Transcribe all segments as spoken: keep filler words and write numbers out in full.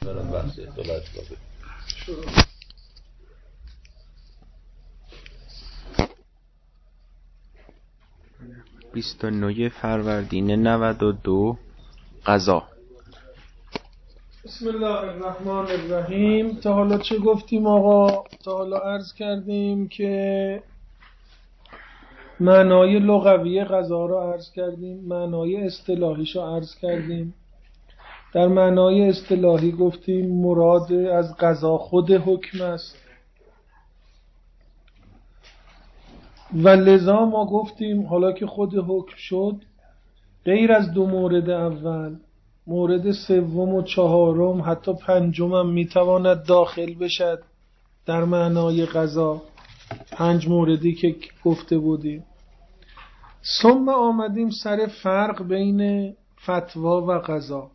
برام بحث اطلاعات بابه بیست و نه فروردین نود و دو قضا. بسم الله الرحمن الرحیم. تا حالا چه گفتیم آقا؟ تا حالا عرض کردیم که معنای لغوی قضا رو عرض کردیم، معنای اصطلاحیش رو عرض کردیم. در معنای اصطلاحی گفتیم مراد از قضا خود حکم است و لذا ما گفتیم حالا که خود حکم شد، غیر از دو مورد اول، مورد سوم و چهارم حتی پنجم هم میتواند داخل بشد در معنای قضا. پنج موردی که گفته بودیم. ثم آمدیم سر فرق بین فتوا و قضا.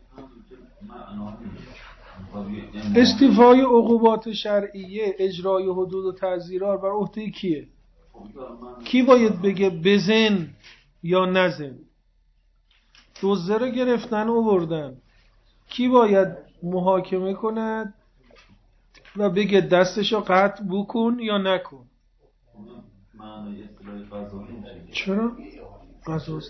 استیفای عقوبات شرعیه، اجرای حدود و تعزیرات بر عهده کیه؟ کی باید بگه بزن یا نزن؟ دزده رو گرفتن و بردن، کی باید محاکمه کند و بگه دستشو قطع بکن یا نکن؟ چرا؟ قضاست.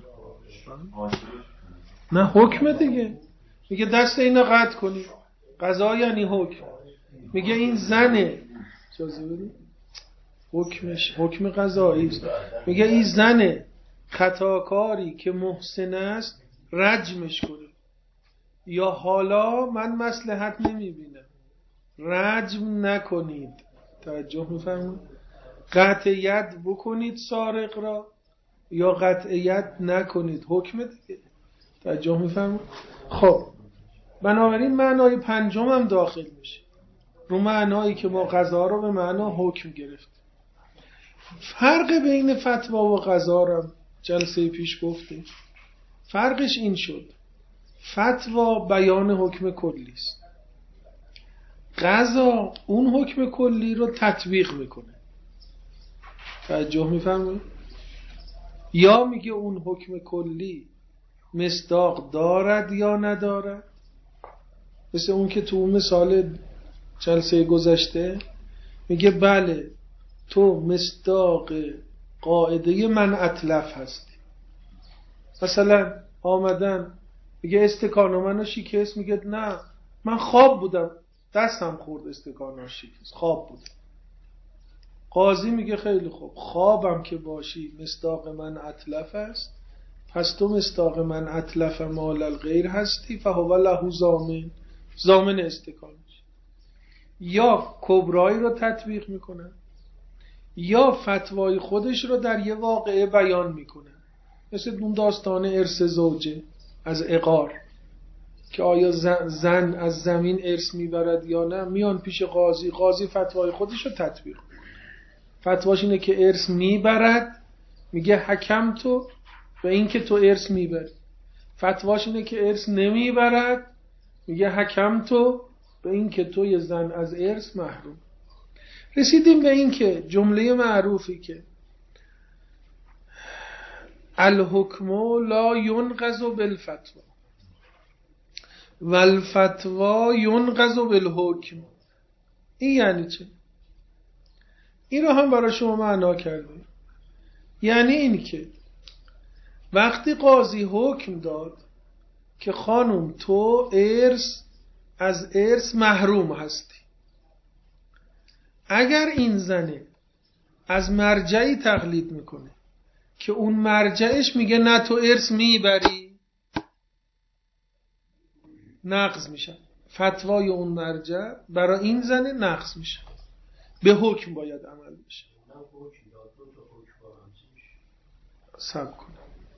نه حکم دیگه. میگه دست اینو قطع کنی، قضا یعنی حکم. میگه این زنه، اجازه بدید، حکمش حکم قضایی است. میگه این زنه خطاکاری که محسن است رجمش کنید، یا حالا من مصلحت نمیبینم رجم نکنید. توجه میفرمایید؟ قطع ید بکنید سارق را یا قطع ید نکنید، حکم دیگه. توجه میفرمایید؟ خب بنابراین معنای پنجم هم داخل میشه رو معنایی که ما قضا رو به معنا حکم گرفت. فرق بین فتوا و قضا رو جلسه پیش گفتیم. فرقش این شد: فتوا بیان حکم کلی است، قضا اون حکم کلی رو تطبیق میکنه. توجه میفرمایید؟ یا میگه اون حکم کلی مصداق دارد یا ندارد، مثل اون که تو اون مثال جلسه گذشته میگه بله تو مصداق قاعده من اتلف هستی. مثلا آمدن میگه استکانو منو شکست، میگه نه من خواب بودم دستم خورد استکانو شکست، خواب بودم. قاضی میگه خیلی خوب، خوابم که باشی مصداق من اتلف است، پس تو مصداق من اتلف مال الغیر هستی فهو له ضامن، ضامن استکانش. یا کبرایی رو تطبیق میکنه یا فتوای خودش رو در یه واقعه بیان میکنه، مثل اون داستان ارث زوجه از عقار که آیا زن از زمین ارث میبرد یا نه. میان پیش قاضی، قاضی فتوای خودش رو تطبیق. فتواش اینه که ارث میبرد، میگه حکم تو به این که تو ارث میبری. فتواش اینه که ارث نمیبرد، میگه حکم تو به این که تو یه زن از ارث محروم. رسیدیم به این که جمله معروفی که الحکم لا ینقض بالفتوى والفتوى ینقض بالحکم، این یعنی چه؟ این رو هم برای شما معنا کردیم. یعنی این که وقتی قاضی حکم داد که خانم تو ارث از ارث محروم هستی، اگر این زنه از مرجعی تقلید میکنه که اون مرجعش میگه نه تو ارث میبری، نقض میشه. فتوای اون مرجع برای این زنه نقض میشه، به حکم باید عمل بشه. صبر کن،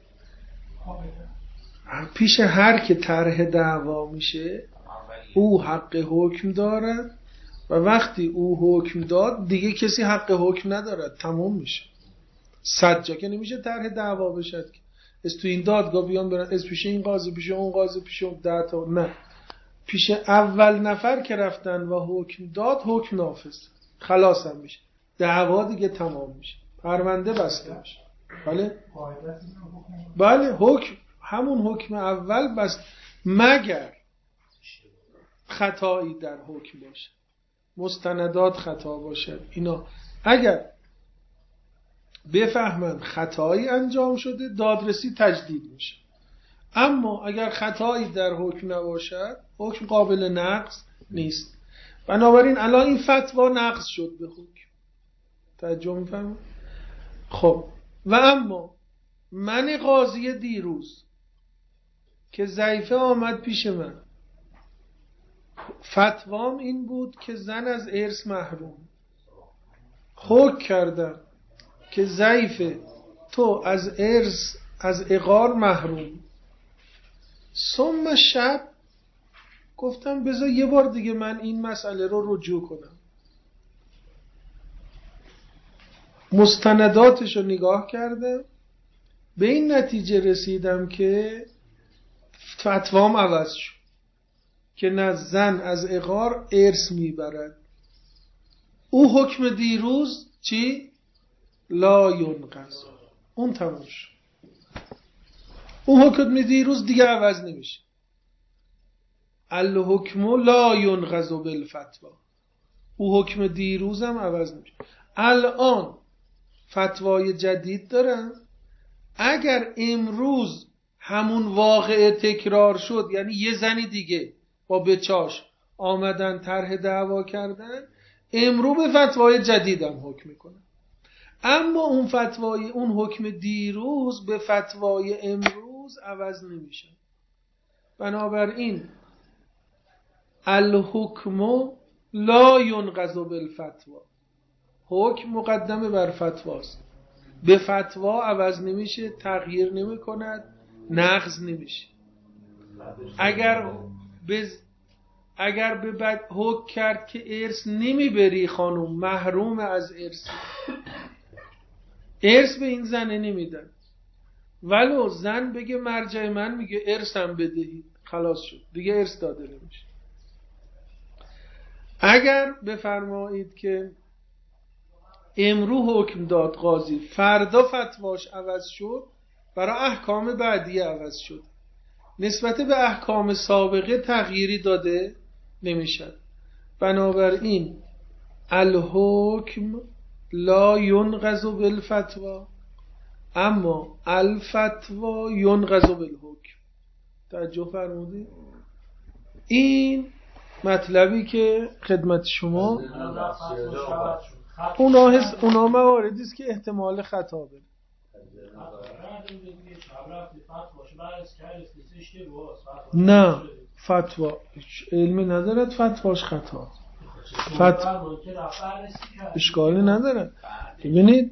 پیش هر که طرح دعوا میشه او حق حکم دارد و وقتی او حکم داد دیگه کسی حق حکم ندارد، تموم میشه. صد جا که نمیشه طرح دعوا بشد که از تو این دادگاه بیان برن از پیش این قاضی پیش اون قاضی پیش اون ده تا، نه، پیش اول نفر که رفتن و حکم داد حکم نافذ، خلاص هم میشه، دعوا دیگه تمام میشه، پرونده بسته میشه. بله بله حکم همون حکم اول بس، مگر خطایی در حکم باشه، مستندات خطا باشد، اینا اگر بفهمن خطایی انجام شده دادرسی تجدید میشه. اما اگر خطایی در حکم نباشد حکم قابل نقض نیست. بنابراین الان این فتوا نقض شد به حکم. توجه می‌فرمایید؟ خب و اما من قاضی دیروز که ضعیفه آمد پیش من، فتوام این بود که زن از ارث محروم، حکم کردم که ضعیفه تو از ارث از عقار محروم. ثم شب گفتم بذار یه بار دیگه من این مسئله رو رجوع کنم، مستنداتش رو نگاه کردم، به این نتیجه رسیدم که فتوام عوض شد که نه زن از عقار ارث میبرد. او حکم دیروز چی؟ لا ینقض، اون تمام شد. اون حکم دیروز دیگه عوض نمیشه. الحکم لا ینقض بالفتوا، او حکم دیروزم عوض نمیشه. الان فتوای جدید دارن، اگر امروز همون واقعه تکرار شد، یعنی یه زنی دیگه با بچاش آمدن طرح دعوا کردن، امروز به فتوای جدیدم حکم میکنن. اما اون فتوای اون حکم دیروز به فتوای امروز عوض نمیشه. بنابراین الحکم لا ینقض بالفتوا، حکم مقدمه بر فتواست، به فتوا عوض نمیشه، تغییر نمی کند، نقض نمیشه. اگر به اگر به بعد حکم کرد که ارث نمیبری خانم، محروم از ارث، ارث به این زنه نمیدن، ولو زن بگه مرجع من میگه ارثم بدهید، خلاص شد دیگه ارث داده نمیشه. اگر بفرمایید که امرو حکم داد قاضی، فردا فتواش عوض شد، برای احکام بعدی عوض شد، نسبت به احکام سابقه تغییری داده نمیشد. بنابراین الحکم لا ینقض بالفتوا، اما الفتوا ینقض بالحکم. توجه فرمودید؟ این مطلبی که خدمت شما اونا هست، اونا مواردی است که احتمال خطا بده. نه فتوا علمی ندارد، فتواش خطا، فتوا اشکالی ندارد. ببینید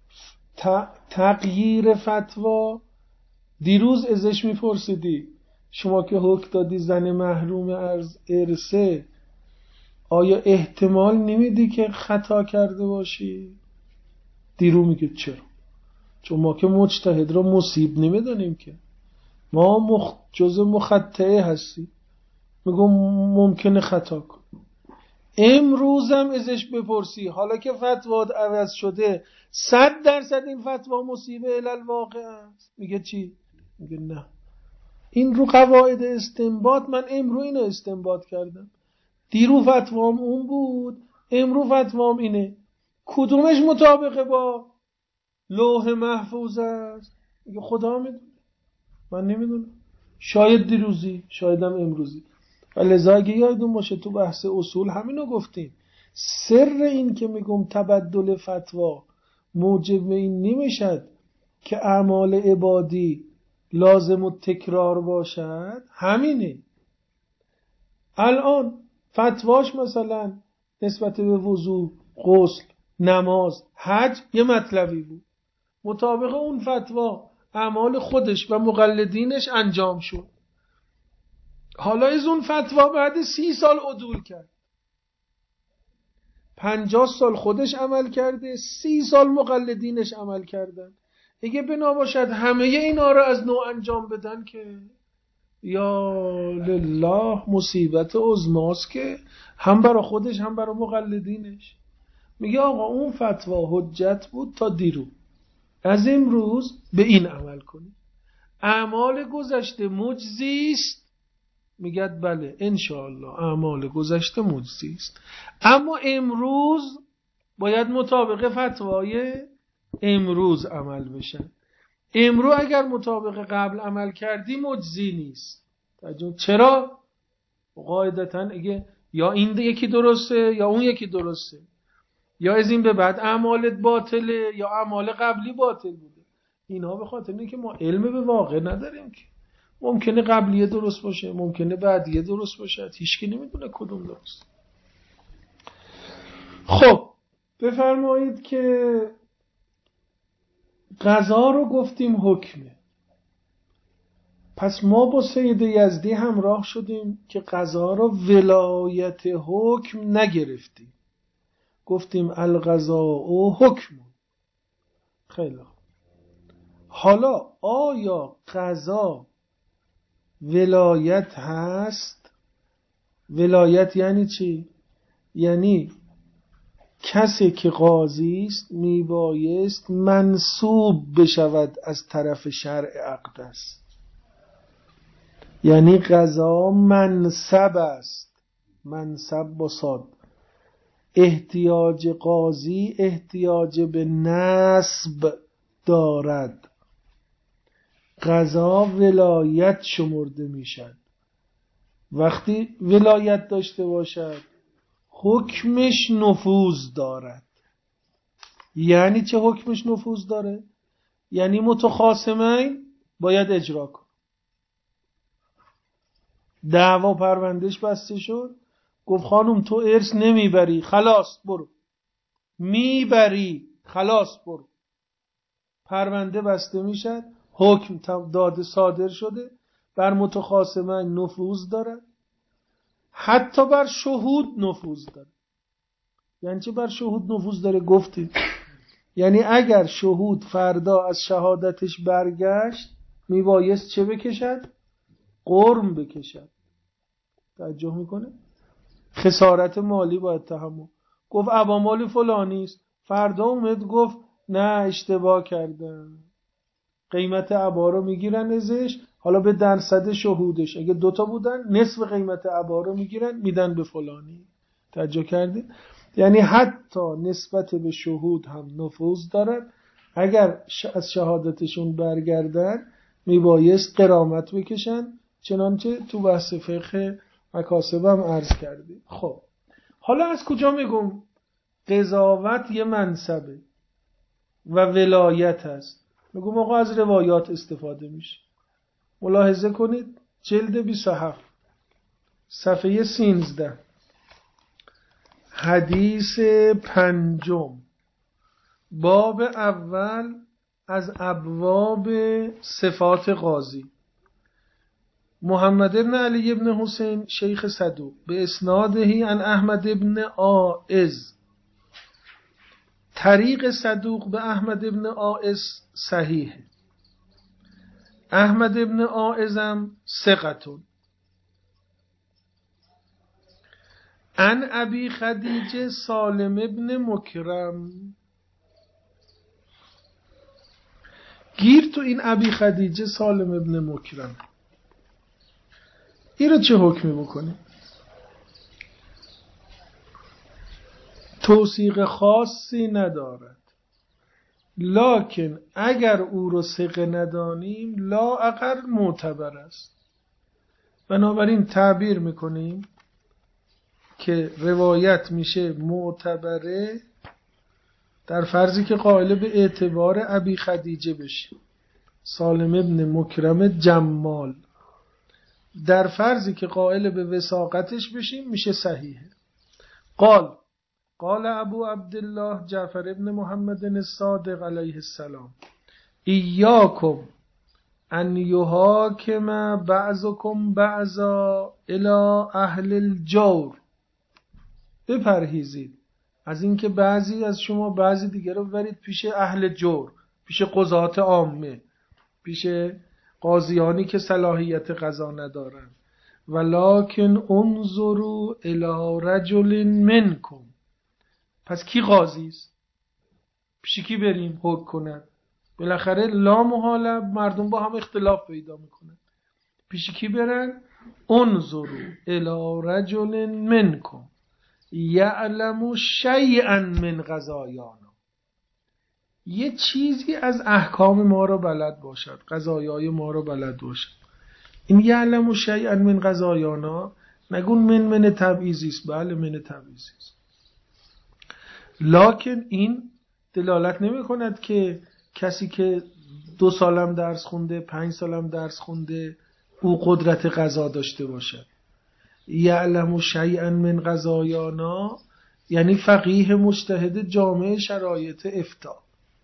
تغییر فتوا، دیروز ازش میپرسیدی شما که حکم دادی زن محروم از ارثه، آیا احتمال نمیدی که خطا کرده باشی؟ دیرو میگه چرا؟ چون ما که مجتهد را مصیب نمیدانیم که، ما مخ... جزء مخطئه هستی. میگم ممکنه خطا کن. امروزم ازش بپرسی حالا که فتوات عوض شده صد درصد این فتوا مصیبه الالواقع است، میگه چی؟ میگه نه، این رو قواعد استنباط من امرو اینو استنباط کردم، دیرو فتوام اون بود، امرو فتوام اینه، کدومش مطابقه با لوح محفوظ است؟ میگه خدا میدونه، من نمیدونم، شاید دیروزی شایدم امروزی. و لذا اگه یادتون باشه تو بحث اصول همینو گفتیم، سر این که میگم تبدل فتوا موجب این نمیشد که اعمال عبادی لازم و تکرار باشد، همینه. الان فتواش مثلا نسبت به وضو، غسل، نماز، حج یه مطلبی بود، مطابق اون فتوا اعمال خودش و مقلدینش انجام شد. حالا از اون فتوا بعد سی سال عدول کرد، پنجاه سال خودش عمل کرده، سی سال مقلدینش عمل کردن. اگه بنا باشد همه اینا رو از نوع انجام بدن که یا لله مصیبت عظماست که هم برای خودش هم برای مقلدینش. میگه آقا اون فتوا حجت بود تا دیرو، از امروز به این عمل کنید. اعمال گذشته مجزی است میگد بله انشاءالله اعمال گذشته مجزی است، اما امروز باید مطابق فتوای امروز عمل بشن. امروز اگر مطابق قبل عمل کردی مجزی نیست. چرا؟ قاعدتاً اگه یا این یکی درسته یا اون یکی درسته، یا از این به بعد اعمالت باطله یا اعمال قبلی باطل بوده. اینا به خاطر اینه که ما علم به واقع نداریم که ممکنه قبلیه درست باشه، ممکنه بعدیه درست باشه، هیچ کی نمیدونه کدوم درست. خب بفرمایید که قضا رو گفتیم حکمه، پس ما با سید یزدی همراه شدیم که قضا رو ولایت حکم نگرفتیم، گفتیم القضاء حکم. خیلی حالا آیا قضا ولایت هست؟ ولایت یعنی چی؟ یعنی کسی که قاضی است میبایست منصوب بشود از طرف شرع اقدس، یعنی قضا منصب است، منصب با صاد. احتیاج قاضی احتیاج به نصب دارد، قضا ولایت شمرده میشد. وقتی ولایت داشته باشد حکمش نفوذ دارد. یعنی چه حکمش نفوذ داره؟ یعنی متخاصمین باید اجرا کن. دعوا پروندهش بسته شد، گفت خانم تو ارث نمیبری، خلاص برو. میبری، خلاص برو. پرونده بسته میشد، حکم داده صادر شده، بر متخاصمین نفوذ دارد، حتی بر شهود نفوذ داره. یعنی چه بر شهود نفوذ داره؟ گفتید یعنی اگر شهود فردا از شهادتش برگشت میبایست چه بکشد؟ قرم بکشد. توجه میکنه؟ خسارت مالی باید تحمل. گفت ابا مال فلانی است، فردا اومد گفت نه اشتباه کردم، قیمت ابا رو میگیرن ازش، حالا به درصد شهودش اگه دوتا بودن نصف قیمت ابا رو میگیرن میدن به فلانی. توجه کردی؟ یعنی حتی نسبت به شهود هم نفوذ دارد. اگر از شهادتشون برگردن میبایست غرامت بکشن، چنانچه تو بحث فقه مکاسب هم عرض کردیم. خب حالا از کجا میگم قضاوت یه منصبه و ولایت هست؟ میگم آقا از روایات استفاده میشه. ملاحظه کنید جلد بیست و هفت صفحه سیزده حدیث پنجم باب اول از ابواب صفات قاضی. محمد بن علی بن حسین شیخ صدوق به اسنادهی عن احمد بن آئز. طریق صدوق به احمد بن آئز صحیح. احمد بن آئزم ثقتون. عن ابی خدیجه سالم بن مکرم. گیر تو این ابی خدیجه سالم بن مکرم، این رو چه حکمی بکنی؟ توثیق خاصی ندارد، لکن اگر او رو ثقه ندانیم لا اقل معتبر است. بنابراین تعبیر میکنیم که روایت میشه معتبره در فرضی که قائل به اعتبار ابی خدیجه بشه، سالم ابن مکرم جمال. در فرضی که قائل به وثاقتش بشیم میشه صحیحه. قال قال ابو عبدالله جعفر ابن محمد الصادق علیه السلام ایاکم ان یحاکم بعضکم بعضا الی اهل الجور. بپرهیزید از اینکه بعضی از شما بعضی دیگر رو ببرید پیش اهل جور، پیش قضات عامه، پیش قاضیانی که صلاحیت قضا ندارن. ولکن انظروا الی رجل منکم. پس کی قاضی است؟ پیش کی بریم حکم کند؟ بالاخره لا محاله مردم با هم اختلاف پیدا میکنن. پیش کی برن؟ انظروا الی رجل منکم یعلم شیئا من قضایانا، یه چیزی از احکام ما رو بلد باشد، قضایای ما رو بلد باشد. این یعلم شیئا من قضایانا نگون من من تبعیضی است، بله من تبعیضی است، لکن این دلالت نمی کند که کسی که دو سالم درس خونده، پنج سالم درس خونده، او قدرت قضا داشته باشد. یعلم شیئا من قضایانا یعنی فقیه مجتهد جامع شرایط افتاء.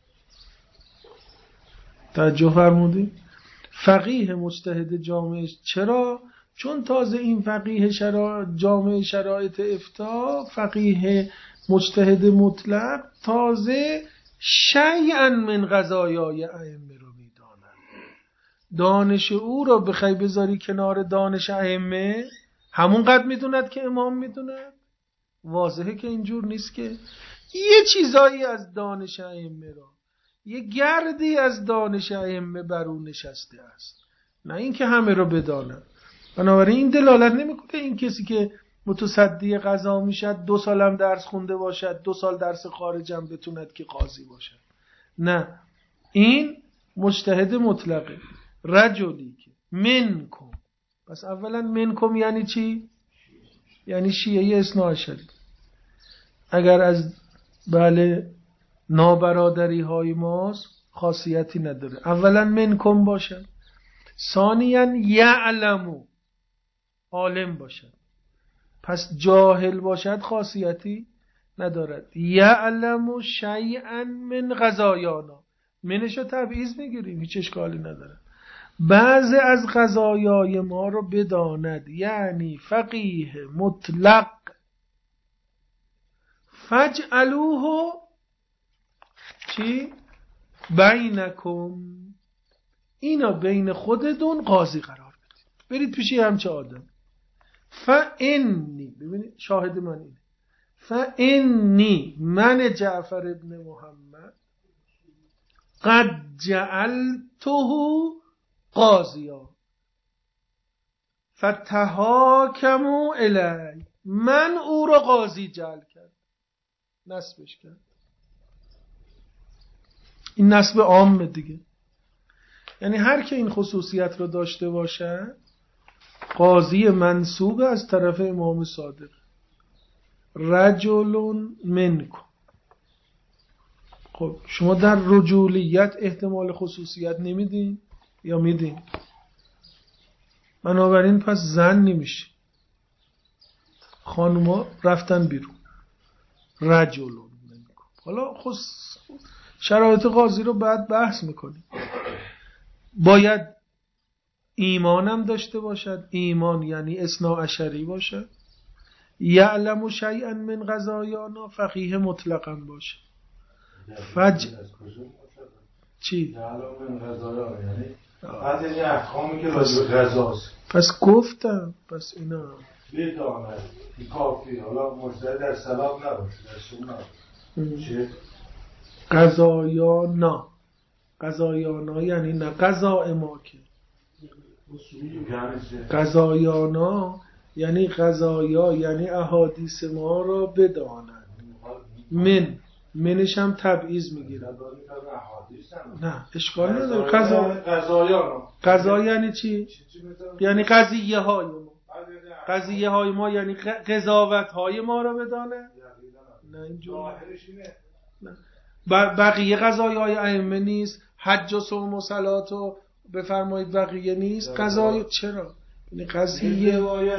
توجه فرمودید؟ فقیه مجتهد جامع، چرا؟ چون تازه این فقیه شرا... جامع شرایط افتاء، فقیه مجتهد مطلق، تازه شیئا من قضایای ائمه رو میداند. دانش او رو بخوای بذاری کنار دانش ائمه، همون قد میدوند که امام میدوند؟ واضحه که اینجور نیست، که یه چیزایی از دانش ائمه را، یه گردی از دانش ائمه بر او نشسته است، نه اینکه همه رو بداند. بنابراین این دلالت نمیکنه این کسی که متصدی قضا میشد دو سالم درس خونده باشد، دو سال درس خارجم بتوند که قاضی باشد، نه، این مجتهد مطلقه. رجلی که منکم، پس اولا منکم یعنی چی؟ یعنی شیعه اثنا عشری. اگر از بله نابرادری های ماست خاصیتی نداره، اولا منکم باشد، ثانیا یعلمو عالم باشد، پس جاهل باشد خاصیتی ندارد. یعلمو شیئا من قضایانا، منشو تبعیض میگیریم، هیچ اشکالی نداره. بعضی از قضایای ما رو بداند، یعنی فقیه مطلق. فجعلوه چی؟ بینکم، اینا بین خودتون قاضی قرار بدید، برید پیش همچه آدم. فانی، ببینید شاهد من اینه، فانی من جعفر ابن محمد قد جعلته قاضیا فتحاکموا الی، من او را قاضی جعل کرد، نسبش کرد. این نسب عامه دیگه، یعنی هر که این خصوصیت رو داشته باشه قاضی منصوب از طرف امام صادق. رجل منکم، خب شما در رجولیت احتمال خصوصیت نمیدین یا میدین؟ بنابراین پس زن نمیشه، خانوما رفتن بیرون. رجل منکم، حالا خص... شرایط قاضی رو بعد بحث میکنیم. باید ایمانم داشته باشد، ایمان یعنی اثنا عشری باشد. یعلم شیئا من قضایانا، فقیه مطلقا باشه. فج چی؟ یعلم من قضایانا یعنی بعد این احکامی که راجع به قضاست. پس گفتم پس اینا بداند که کافی، حالا مجتهد در صلاح نباشه، در سنت چه؟ قضایانا، قضایانا یعنی نه قضا ما که، قضایانا یعنی قضایا، یعنی احادیث ما را بدانند. من منش هم تبعیض میگیره، نه اشکال نداره. قضا قضایانا، قضا یعنی چی؟ یعنی قضیه های ما، قضیه های ما یعنی قضاوت های ما را بدانه. نه اینجور نه. بقیه قضایای های ائمه نیست؟ حج و صوم و صلات و بفرمایید بقیه نیست؟ قضای چرا؟ یعنی قضیه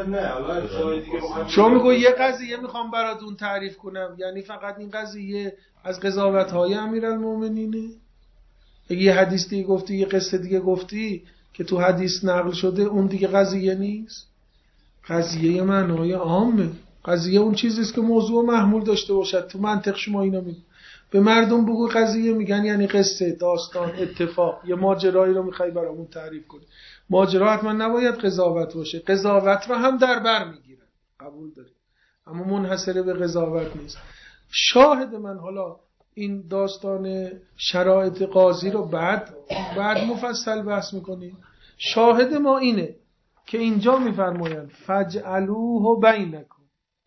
شما میگو یه قضیه میخوام براتون تعریف کنم، یعنی فقط این قضیه از قضاوت های امیرالمومنینه؟ یه حدیث دیگه گفتی، یه قصه دیگه گفتی که تو حدیث نقل شده، اون دیگه قضیه نیست؟ قضیه معنای عامه. قضیه اون چیزیست که موضوع محمول داشته باشد. تو منطق شما اینا میگن، به مردم بگو قضیه، میگن یعنی قصه، داستان، اتفاق، یه ماجرایی رو میخوای برامون تعریف کنی. ماجرا حتما نباید قضاوت باشه، قضاوت رو هم در بر میگیرن، قبول داریم، اما منحصر به قضاوت نیست. شاهد من، حالا این داستان شرایط قاضی رو بعد بعد مفصل بحث میکنیم. شاهد ما اینه که اینجا میفرمایند فجعلوه بینکم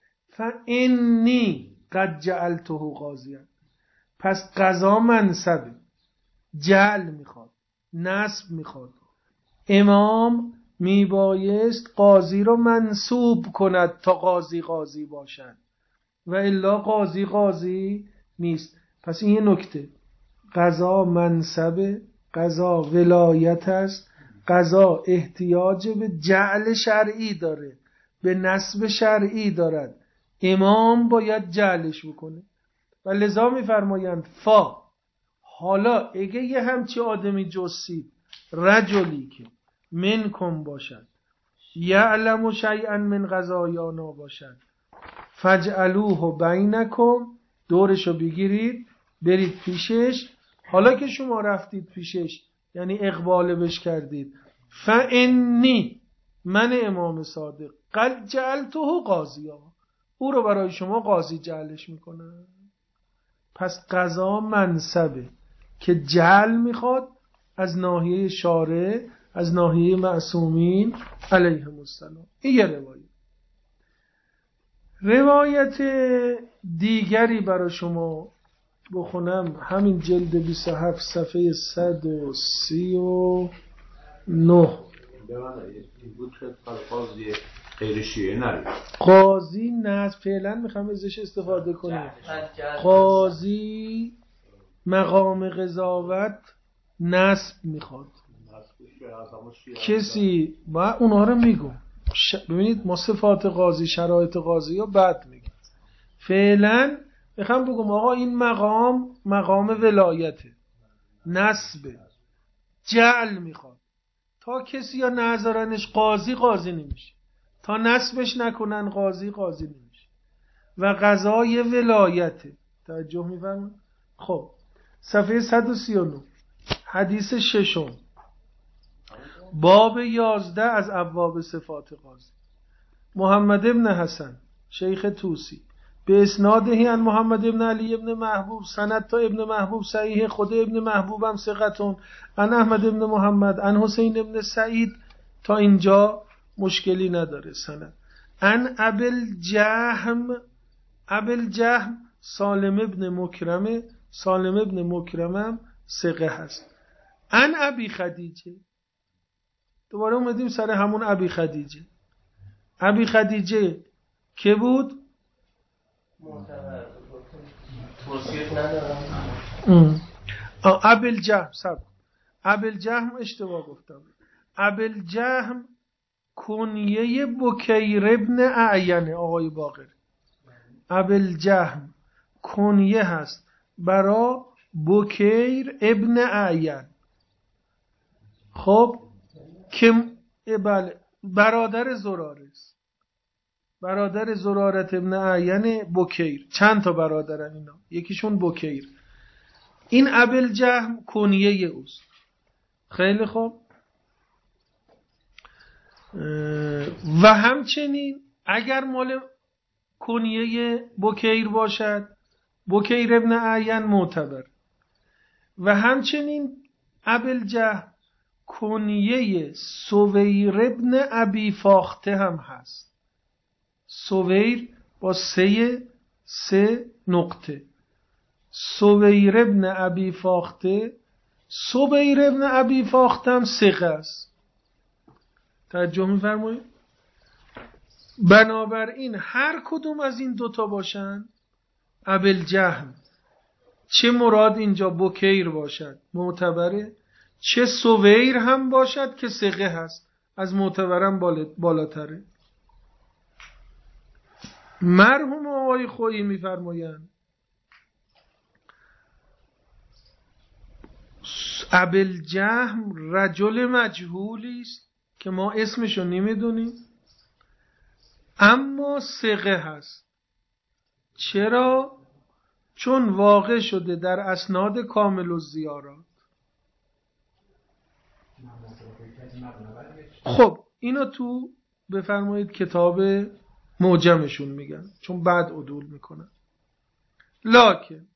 فانی قد جعلته قاضیا. پس قضا منصبه، جعل میخواد، نصب میخواد. امام میبایست قاضی رو منصوب کند تا قاضی قاضی باشد و الا قاضی قاضی نیست. پس این یه نکته، قضا منصبه، قضا ولایت است، قضا احتیاج به جعل شرعی داره، به نصب شرعی دارد. امام باید جعلش بکنه و لذا میفرمایند فا حالا اگه یه همچی آدمی جسید رجلی که منکم باشد یعلم شیئا من قضایانا باشد فجعلوه بینکم، دورشو بگیرید برید پیشش. حالا که شما رفتید پیشش یعنی اقبال بش کردید، فانی من امام صادق قد جعلته قاضیا، او رو برای شما قاضی جعلش میکنم. پس قضا منصبه که جعل میخواد از ناحیه شارع، از ناحیه معصومین علیهم السلام. این یه روایت. روایت دیگری برای شما بخونم، همین جلد بیست و هفت صفحه صد و سی و نه. قاضی غیر شیعه نرید، قاضی نه فعلا میخوام ازش استفاده کنیم. قاضی مقام قضاوت نصب میخواد. کسی و اونها رو میگم ش... ببینید ما صفات قاضی، شرایط قاضی رو بعد میگیم. فعلا میخوام بگم آقا این مقام مقام ولایته، نصبه، جعل میخواد. تا کسی یا نظرانش قاضی قاضی نمیشه، تا نصبش نکنن قاضی قاضی نمیشه و قضای ولایته. توجه میفرمایید؟ خب صفحه صد و سی و نه حدیث ششم باب یازده از ابواب صفات قاضی. محمد ابن حسن شیخ توسی به اسناده عن محمد ابن علی ابن محبوب سند تا ابن محبوب صحیح، خود ابن محبوب هم ثقتون، عن احمد ابن محمد عن حسین ابن سعید، تا اینجا مشکلی نداره سند. عن ابل جهم، ابل جهم سالم ابن مکرمه، سالم ابن مکرمم ثقه هست. عن ابی خدیجه، دوباره اومدیم سر همون ابی خدیجه. ابی خدیجه که بود؟ توصیف ندارم. ابل جهم سب ابل جهم اشتباه گفتم. ابل جهم کنیه بکیر ابن اعین آقای باقر. ابل جهم کنیه هست برا بکیر ابن اعین. خب که بله برادر زراره است، برادر زرارت ابن اعین بکیر. چند تا برادرن اینا، یکیشون بکیر. این ابل جهم کنیه اوست. خیلی خوب. و همچنین اگر مال کنیه بکیر باشد بکیر ابن اعین معتبر. و همچنین ابل جهم کنیه سویر ابن ابی فاخته هم هست. سویر با سه سه نقطه، سویر ابن ابی فاخته. سویر ابن ابی فاخته هم ثقه است. توجه می‌فرمایید؟ بنابراین هر کدوم از این دوتا باشن ابل جهم، چه مراد اینجا بکیر باشد معتبره، چه سویر هم باشد که ثقه هست از معتبرم بالاتره. مرحوم آقای خویی میفرمایند ابل جهم رجل مجهولی است که ما اسمشو نمیدونیم اما ثقه هست. چرا؟ چون واقع شده در اسناد کامل الزیارات. خب اینو تو بفرمایید کتاب معجمشون میگن، چون بعد عدول میکنن. لکن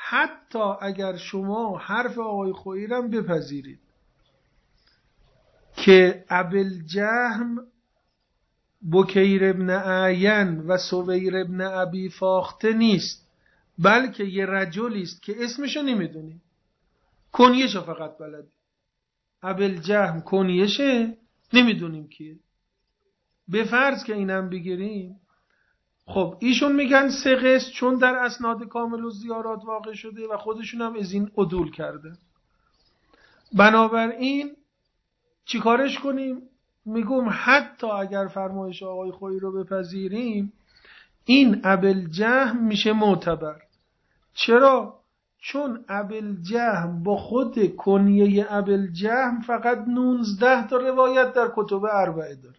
حتی اگر شما حرف آقای خویی رو بپذیرید که ابوالجهم بکیر ابن اعین و سویر ابن ابی فاخته نیست، بلکه یه رجلی است که اسمشو نمیدونیم، کنیشو فقط بلدیم. ابوالجهم کنیشه نمیدونیم کیه. به فرض که اینم بگیریم، خب ایشون میگن ثقه است چون در اسناد کامل و زیارات واقع شده و خودشون هم از این عدول کرده. بنابراین چیکارش کنیم؟ میگم حتی اگر فرمایش آقای خویی رو بپذیریم، این ابوالجهم میشه معتبر. چرا؟ چون ابوالجهم با خود کنیه ابوالجهم فقط نوزده تا روایت در کتب اربعه داره.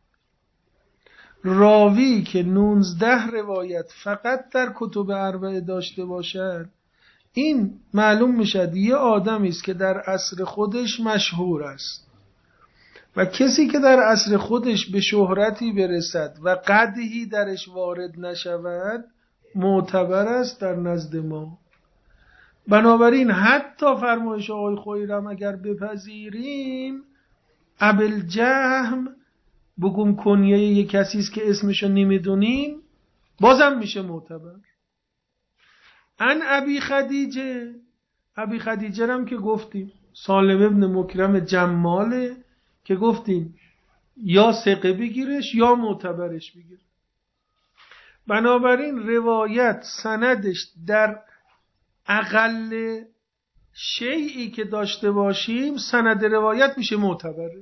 راوی که نوزده روایت فقط در کتب اربعه داشته باشد، این معلوم میشد یه آدمی است که در عصر خودش مشهور است و کسی که در عصر خودش به شهرتی برسد و قدحی درش وارد نشود معتبر است در نزد ما. بنابراین حتی فرمایش آقای خویی را اگر بپذیریم، ابوالجهم بگم کنیه یک کسی است که اسمشو نمیدونیم، بازم میشه معتبر. ان ابی خدیجه، ابی خدیجه هم که گفتیم سالم ابن مکرم جماله که گفتیم یا ثقه بگیرش یا معتبرش بگیر. بنابراین روایت سندش در اقل شیئی که داشته باشیم سند روایت میشه معتبره.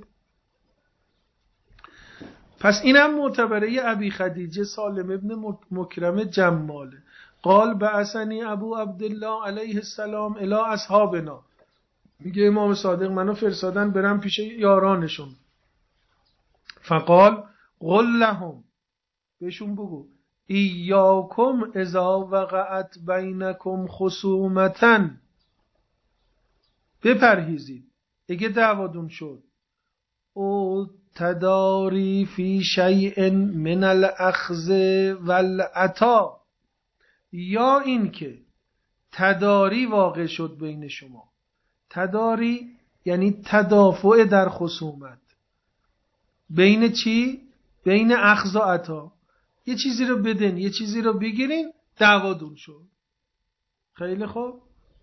پس اینم معتبره. ی ابی خدیجه سالم ابن مکرم جماله قال بعثنی ابو عبدالله علیه السلام الی اصحابنا، میگه امام صادق منو فرستادن برم پیش یارانشون. فقال قل لهم، بهشون بگو ایاکم اذا وقعت بینکم خصومتن، بپرهیزید اگه دعوادون شد، او تداری فی شیء من الاخذ والعطا، یا این که تداری واقع شد بین شما. تداری یعنی تدافع در خصومت. بین چی؟ بین اخذ و عطا. یه چیزی رو بدین یه چیزی رو بگیرین، دعوادون شد. خیلی خوب.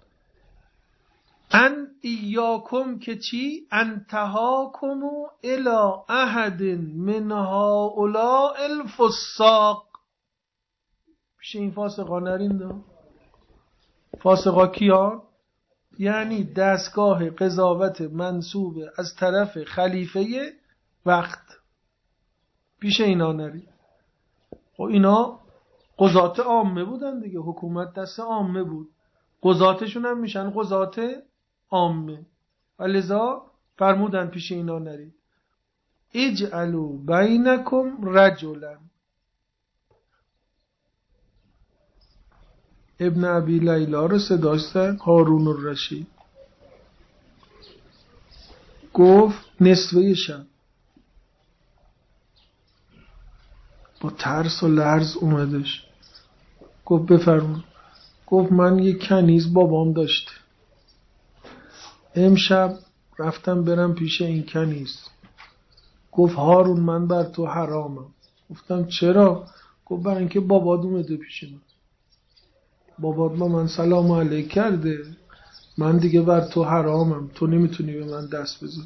ان ایاکم که چی؟ انتهاکمو الی احد من هؤلاء الفساق، پیش این فاسقا نرین دا. فاسقا کیان؟ یعنی دستگاه قضاوت منصوب از طرف خلیفه وقت، پیش اینا نرین. خب اینا قضات عامه بودن دیگه، حکومت دست عامه بود، قضاتشون هم میشن قضات عامه، و لذا فرمودن پیش اینا نرید. اجعلوا بینکم رجلا. ابن ابی لیلا رو صداش زد، هارون الرشید، گفت نصفه شب با ترس و لرز اومدش، گفت بفرمون. گفت من یک کنیز بابام داشته، امشب رفتم برم پیش این کنیز. گفت هارون من بر تو حرامم. گفتم چرا؟ گفت برای اینکه بابات اومده پیش من، بابات با من سلام علیک کرده، من دیگه بر تو حرامم، تو نمیتونی به من دست بزنی.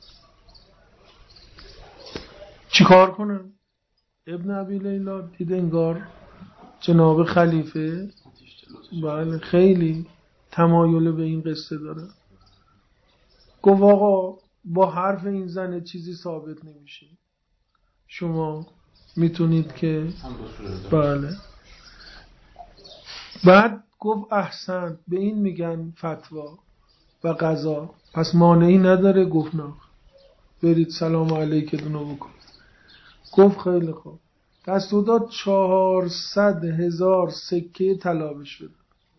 چی کار کنم؟ ابن ابی لیلا دید انگار جناب خلیفه بله خیلی تمایل به این قصه داره. گفت آقا با حرف این زن چیزی ثابت نمیشه، شما میتونید که بله. بعد گفت احسن، به این میگن فتوا و قضا، پس مانعی نداره. گفت نه، برید سلام علیکتونو بکن. گفت خیلی خوب. دستور داد چهارصد هزار سکه طلا بهش بده.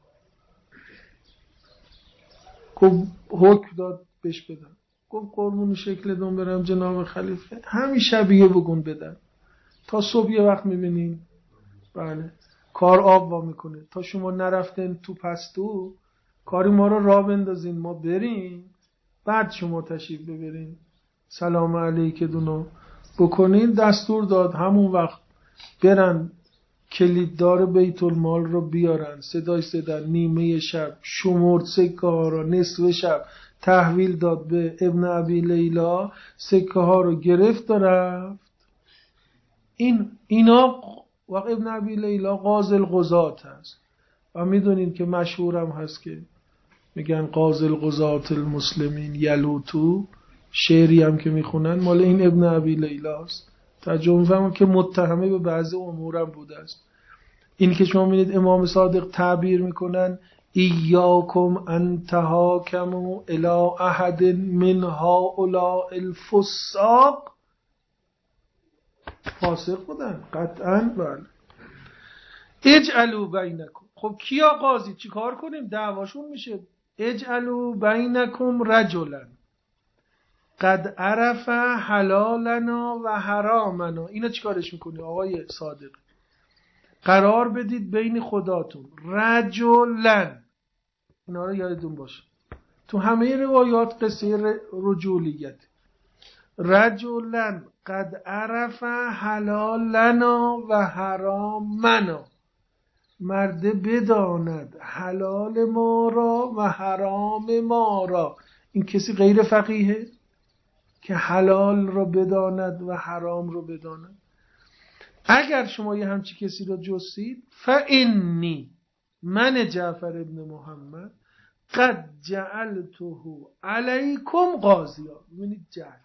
گفت حکم داد بهش بدن. گفت قربون شکل دون برم جناب خلیفه، همین شبیه بگون بدن، تا صبح یه وقت میبینین بله کار آب وا میکنه، تا شما نرفتن تو پستو کاری ما رو راه بندازین ما بریم، بعد شما تشریف ببرین سلام علیکدونو بکنین، دستور داد همون وقت برن کلیددار بیت المال رو بیارن. صدای صدا نیمه شب شمرد سکه ها رو، نصف شب تحویل داد به ابن ابی لیلا، سکه ها رو گرفت و رفت. این اینا وقت ابن ابی لیلا قاضی القضات هست و میدونین که مشهورم هست که میگن قاضی القضات المسلمین یلوتو، شعری هم که میخونن مال این ابن ابی لیلا است. ترجمه می‌فهمم که متهمه به بعضی امورم بوده است. این که شما می‌بینید امام صادق تعبیر میکنن ایاکم ان تحاکموا الی احد من هؤلاء الفساق، فاسق بودن قطعاً. بله. اجعلوا بینکم، خب کیا قاضی؟ چی کار کنیم؟ دعواشون میشه. اجعلوا بینکم رجلا قد عرف حلالنا و حرامنا. اینا چی کارش میکنی آقای صادق؟ قرار بدید بین خداتون رجلن، اینا رو یادتون باشه تو همه روایات قصه رجولیت. رجلن قد عرف حلالنا و حرامنا، مرده بداند حلال ما را و حرام ما را. این کسی غیر فقیهه که حلال رو بداند و حرام رو بداند؟ اگر شما یه همچی کسی رو جستید، فانی، من جعفر ابن محمد، قد جعلته علیکم قاضیا. ببینید جعل،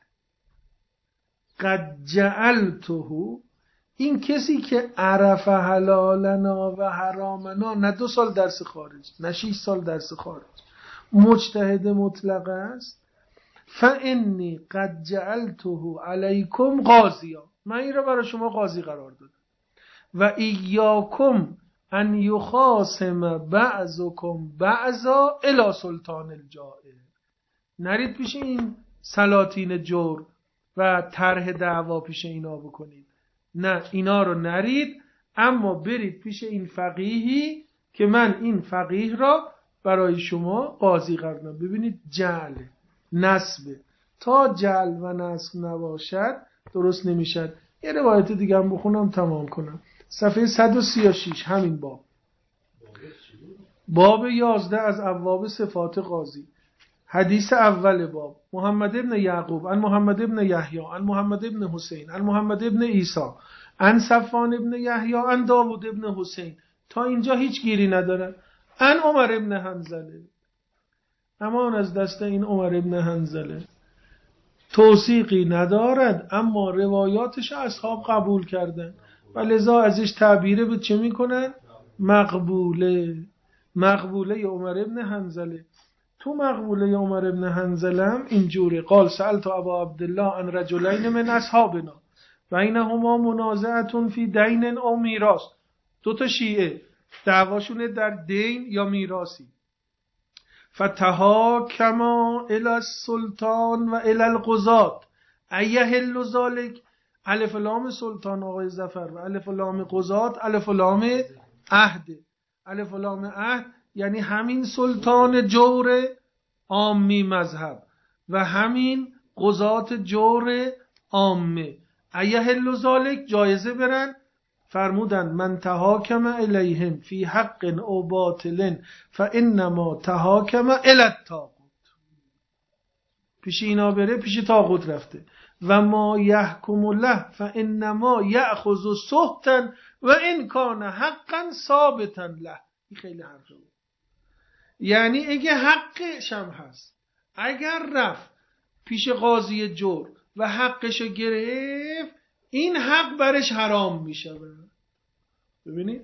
قد جعلته، این کسی که عرف حلالنا و حرامنا، نه دو سال درس خارج نه شیش سال درس خارج، مجتهد مطلق است. فانی قد جعلته علیکم قاضیا، من این رو برای شما قاضی قرار دادم. و ایاکم ان یخاصم بعضکم بعضا الی سلطان الجائر، نرید پیش این سلاطین جور و طرح دعوا پیش اینا بکنید، نه اینا رو نرید، اما برید پیش این فقیهی که من این فقیه را برای شما قاضی قرار دادم. ببینید جعل نسبه، تا جعل و نسب نباشد درست نمیشد. یه روایت دیگه هم بخونم تمام کنم. صفحه صد و سی و شش همین باب، باب یازده از ابواب صفات قاضی. حدیث اول باب: محمد ابن یعقوب عن محمد ابن یحیی عن محمد ابن حسین عن محمد ابن عیسی عن صفوان ابن یحیی عن داوود ابن حسین. تا اینجا هیچ گیری ندارن. عن عمر ابن حنظله، امان از دست این عمر ابن حنظله، توثیقی ندارد اما روایاتش اصحاب قبول کردن و لذا ازش تعبیره به چه میکنن؟ مقبوله. مقبوله عمر ابن حنظله. تو مقبوله عمر ابن حنظله هم اینجوره: قال سألت ابا عبدالله عن رجلین من اصحابنا بینهما منازعه فی دین او میراث. دو تا شیعه دعواشونه در دین یا میراثی. فتحاکما الی السلطان و الی القضات ایحل ذلک. الف و لام سلطان آقای ظفر و الف و لام قضات الف و لام عهد. الف و لام عهد یعنی همین سلطان جور عامی مذهب و همین قضات جور عامه. ایحل ذلک، جایزه برن. فرمودن من تحاکم الیهم فی حق او باطل فانما تحاکم الی الطاغوت. پیش اینا بره پیش طاغوت رفته. و ما یحکم له فانما یأخذ سهتا و ان کان حقا ثابتا له. این خیلی حرفه بود. یعنی اگه حقش هم هست، اگر رفت پیش قاضی جور و حقشو گرفت، این حق برش حرام میشه. ببینید،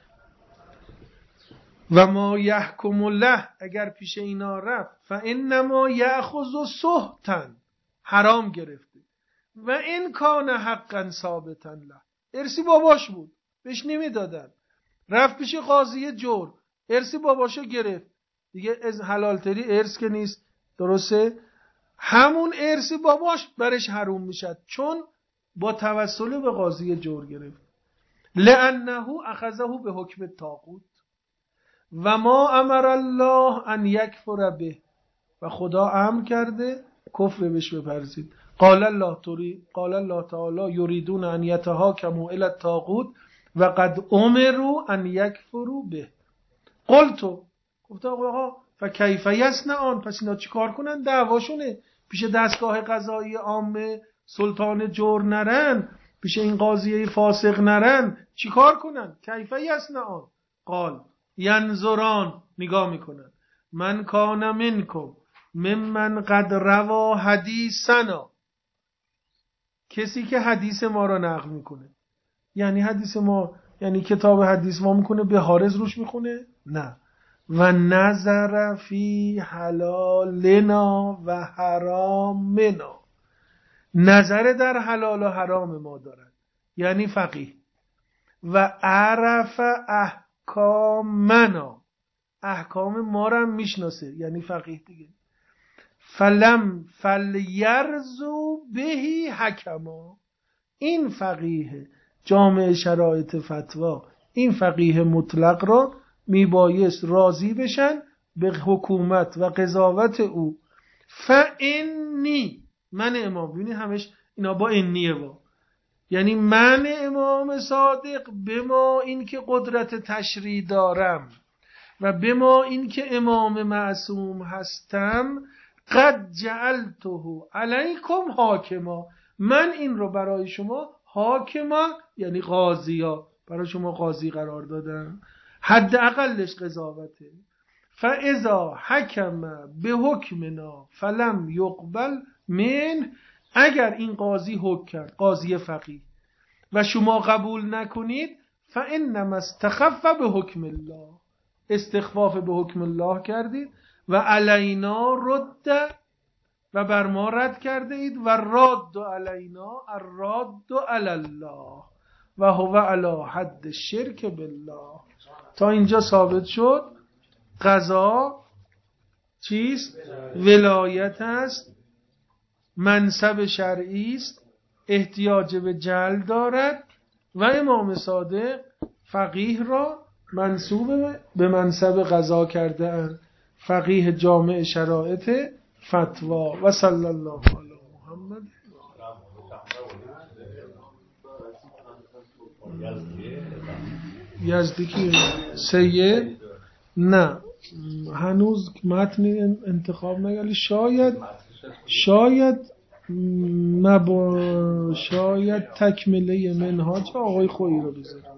و ما یحکم له، اگر پیش اینا رفت، فانما یأخذ سهتا، حرام گرفته. و این کان حقا ثابتا له، ارسی باباش بود بهش نمیدادن، رفت پیش قاضی جور، ارسی باباشو گرفت، دیگه از حلالتری ارث که نیست، درسته؟ همون ارسی باباش برش حرام میشد چون با توسل به قاضی جور گرفت. لانه اخذه به حکم طاغوت و ما امر الله ان یکفر به، و خدا امر کرده کفر بهش بپرزید. قال الله توری قال الله تعالی یریدون ان یتهاکموا الی الطاغوت و قد امروا ان یکفروا به. قلت گفت آقا فکیف یصنعون، پس اینا چیکار کنن؟ دعواشونه پیش دستگاه قضایی عامه سلطان جور نرن، پیش این قاضیه فاسق نرن، چیکار کنن؟ کیف یصنعون؟ قال ینظران، نگاه میکنن، من کان منکم ممن قد روا حدیثنا، کسی که حدیث ما را نقل میکنه. یعنی حدیث ما یعنی کتاب حدیث ما میکنه به حارز روش میخونه؟ نه. و نظر فی حلالنا و حرامنا، نظر در حلال و حرام ما دارد، یعنی فقیه. و عرف احکامنا، احکام ما را میشناسه، یعنی فقیه دیگه. فلم فلیرزو بهی حکما، این فقیه جامع شرایط فتوا، این فقیه مطلق را میبایست راضی بشن به حکومت و قضاوت او. فانی، من امام، ببینید همش اینا با انیه با، یعنی من امام صادق به ما این که قدرت تشریع دارم و به ما این که امام معصوم هستم، قد جعلته علیکم حاکما، من این رو برای شما حاکما یعنی قاضیا، برای شما قاضی قرار دادم، حد اقلش قضاوته. فاذا حکم به حکمنا فلم یقبل من، اگر این قاضی حکم کرد، قاضی فقیه، و شما قبول نکنید، فانما استخف به حکم الله، استخفاف به حکم الله کردید، و علینا رد، و بر ما رد کرده اید، و رد علینا الرد علی الله و هو علی حد شرک بالله. تا اینجا ثابت شد قضا چیست؟ ولایت است، منصب شرعی است، احتیاج به جل دارد، و امام صادق فقیه را منصوب به منصب قضا کرده اند، فقیه جامع شرایط فتوا. و صلی الله علی محمد. یزدی کی؟ سید؟ نه هنوز متن انتخاب نگلی، شاید شاید مبا شاید تکمله منهاج آقای خویی رو بذاره.